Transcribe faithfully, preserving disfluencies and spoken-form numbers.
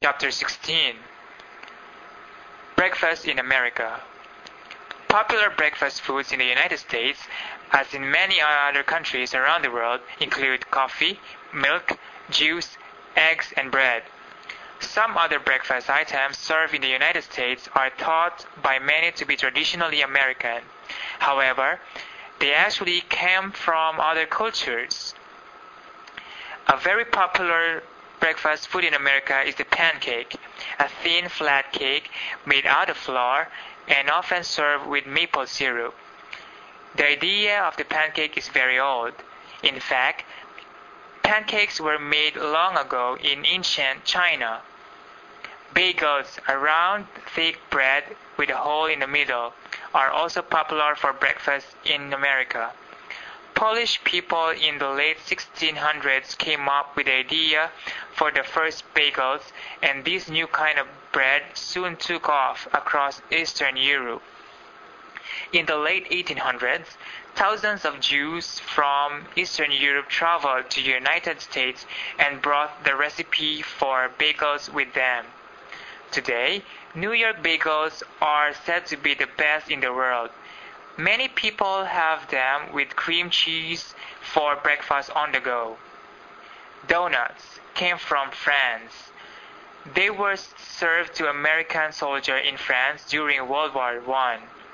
Chapter sixteen. Breakfast in America. Popular breakfast foods in the United States, as in many other countries around the world, include coffee, milk, juice, eggs, and bread. Some other breakfast items served in the United States are thought by many to be traditionally American. However, they actually came from other cultures. A very popular breakfast food in America is the pancake, a thin flat cake made out of flour and often served with maple syrup. The idea of the pancake is very old. In fact, pancakes were made long ago in ancient China. Bagels, a round, thick bread with a hole in the middle, are also popular for breakfast in America. Polish people in the late sixteen hundreds came up with the idea for the first bagels, and this new kind of bread soon took off across Eastern Europe. In the late eighteen hundreds, thousands of Jews from Eastern Europe traveled to the United States and brought the recipe for bagels with them. Today, New York bagels are said to be the best in the world. Many people have them with cream cheese for breakfast on the go. Donuts came from France. They were served to American soldiers in France during World War One.